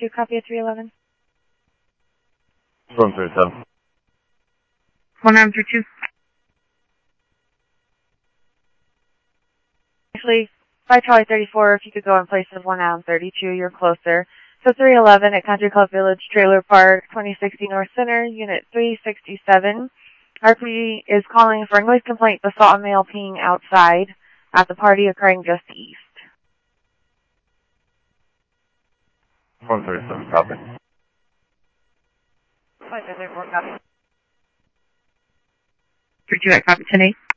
132, copy at 311. 137. 1932. Actually, by Charlie 34, if you could go in place of 132, you're closer. So 311 at Country Club Village Trailer Park, 2060 North Center, Unit 367. RP is calling for a noise complaint but saw a male peeing outside at the party occurring just east. 137, copy. 534, copy. 32 at copy 10-8.